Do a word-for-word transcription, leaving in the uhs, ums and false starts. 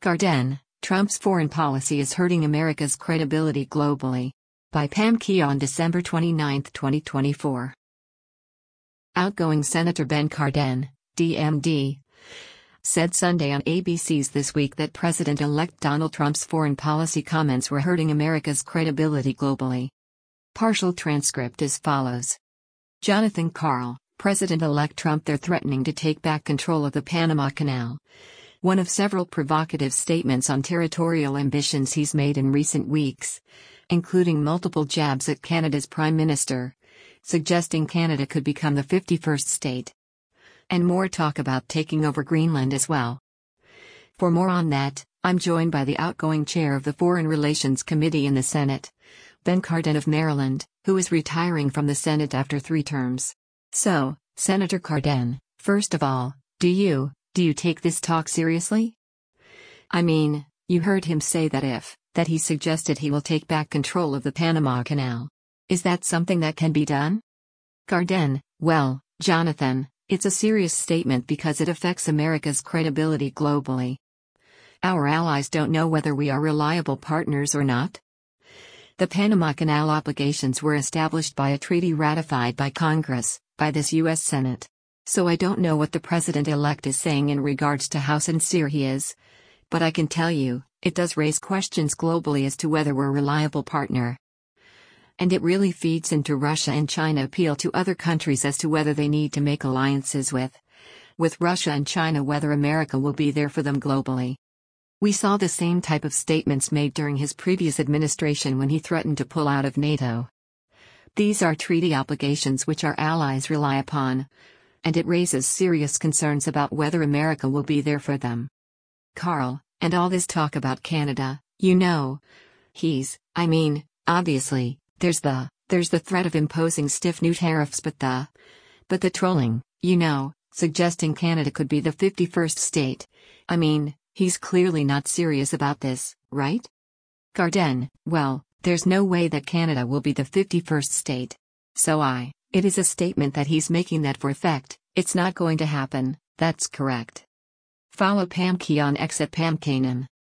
Garden, Trump's foreign policy is hurting America's credibility globally. By Pam Key on December twenty-ninth, twenty twenty-four. Outgoing Senator Ben Cardin, D M D, said Sunday on A B C's This Week that President-elect Donald Trump's foreign policy comments were hurting America's credibility globally. Partial transcript as follows. Jonathan Karl, President-elect Trump, they're threatening to take back control of the Panama Canal. One of several provocative statements on territorial ambitions he's made in recent weeks, including multiple jabs at Canada's Prime Minister, suggesting Canada could become the fifty-first state. And more talk about taking over Greenland as well. For more on that, I'm joined by the outgoing chair of the Foreign Relations Committee in the Senate, Ben Cardin of Maryland, who is retiring from the Senate after three terms. So, Senator Cardin, first of all, do you, do you take this talk seriously? I mean, you heard him say that if, that he suggested he will take back control of the Panama Canal. Is that something that can be done? Cardin, well, Jonathan, it's a serious statement because it affects America's credibility globally. Our allies don't know whether we are reliable partners or not. The Panama Canal obligations were established by a treaty ratified by Congress, by this U S Senate. So I don't know what the president-elect is saying in regards to how sincere he is. But I can tell you, it does raise questions globally as to whether we're a reliable partner. And it really feeds into Russia and China appeal to other countries as to whether they need to make alliances with, with Russia and China, whether America will be there for them globally. We saw the same type of statements made during his previous administration when he threatened to pull out of NATO. These are treaty obligations which our allies rely upon, and it raises serious concerns about whether America will be there for them. Karl, and all this talk about Canada, you know, he's, I mean, obviously, there's the, there's the threat of imposing stiff new tariffs, but the, but the trolling, you know, suggesting Canada could be the fifty-first state. I mean, he's clearly not serious about this, right? Cardin, well, there's no way that Canada will be the fifty-first state. So I, it is a statement that he's making that for effect, it's not going to happen, that's correct. Follow Pam Key on X at Pam Kanan.